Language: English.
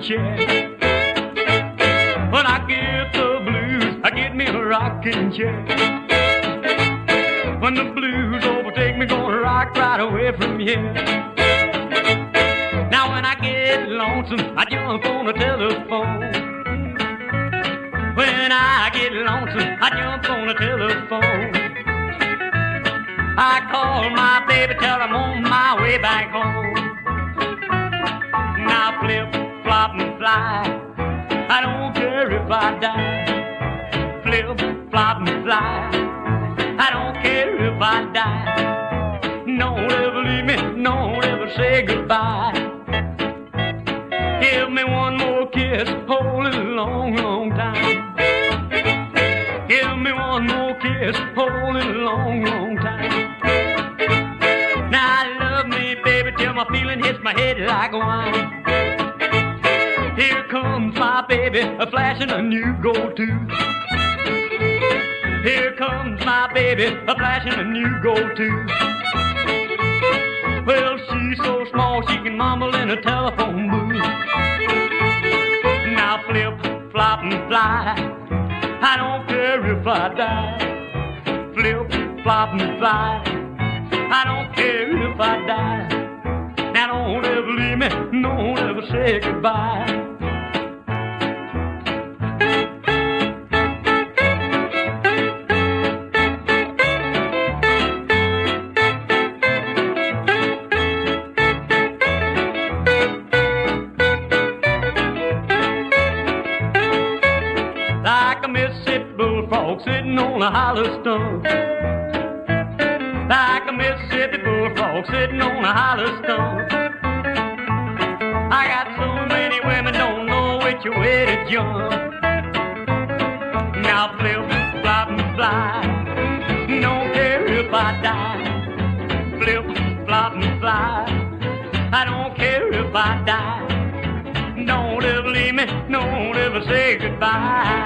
chair. When I get the blues, I get me a rocking chair. When the blues overtake me, gonna rock right away from here. Now when I get lonesome, I jump on the telephone. When I get lonesome, I jump on the telephone. I call my baby, tell her I'm on my way back home. Now flip, flop, and fly, I don't care if I die. Flip, flop, and fly, I don't care if I die. Don't ever leave me, don't ever say goodbye. Give me one more kiss, hold it a long, long time. Give me one more kiss, hold it a long, long time. Now love me, baby, till my feeling hits my head like wine. Here comes my baby, a flashing a new gold tooth. Here comes my baby, a flashing a new gold tooth. Well, she's so small she can mumble in a telephone booth. Now flip, flop, and fly, I don't care if I die. Flip, flop, and fly, I don't care if I die. Now don't ever leave me, don't ever say goodbye. Like a Mississippi bullfrog sitting on a hollow stump. Like a Mississippi bullfrog sitting on a hollow stump. I got so many women, don't know which way to jump. Now flip, flop, and fly, don't care if I die. Flip, flop, and fly, I don't care if I die. Don't ever leave me, don't ever say goodbye.